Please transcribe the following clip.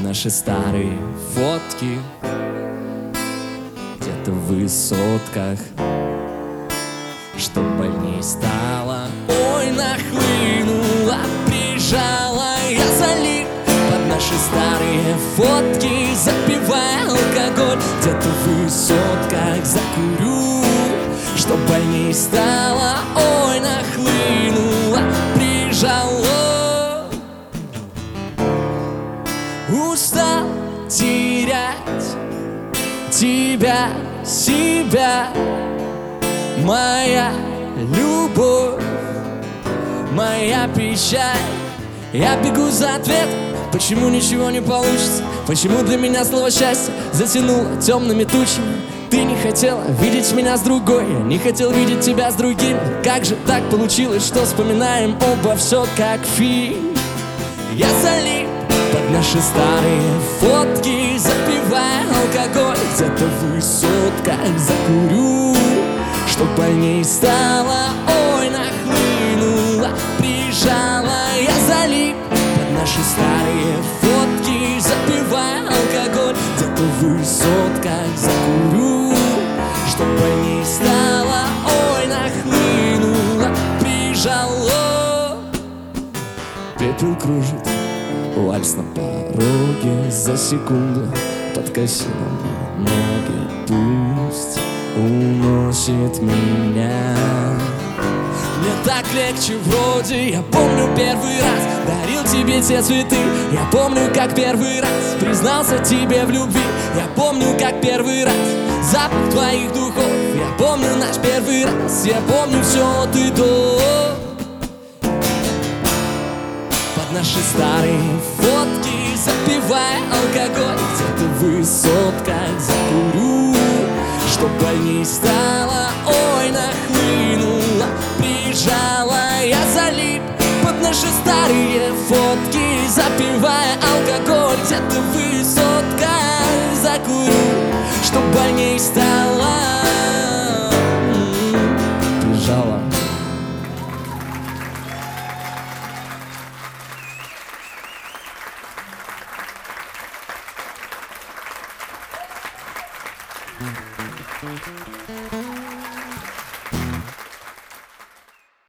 наши старые фотки где-то в высотках. Что больней стало, ой, нахлынула, прижала, я залип под наши старые фотки, запивая алкоголь, где-то в высотках закурю. Что больней стало, ой, нахлынула, прижала. Устал терять тебя, себя, моя любовь, моя печаль. Я бегу за ответом, почему ничего не получится, почему для меня слово счастье затянуло темными тучами. Ты не хотела видеть меня с другой, я не хотел видеть тебя с другим. Как же так получилось, что вспоминаем оба все как фильм? Я залип под наши старые фотки, запивая алкоголь, где-то в высотках закурю. Что больней стало, ой, нахлынула, прижала, я залип под наши старые фотки, запивая алкоголь, где-то в высотках закурю. Что больней стало, ой, нахлынула, прижала. Пепел кружит, вальс на пороге, за секунду подкосила ноги. Пусть уносит меня. Мне так легче вроде. Я помню первый раз дарил тебе те цветы. Я помню, как первый раз признался тебе в любви. Я помню, как первый раз запах твоих духов. Я помню наш первый раз. Я помню все от и до. Под наши старые фотки, запивая алкоголь, где-то в высотках закурю. Что больней стало, ой, нахлынула, прижала, я залип под наши старые фотки, запивая алкоголь, где-то в высотках закурю. Что больней стало, прижала.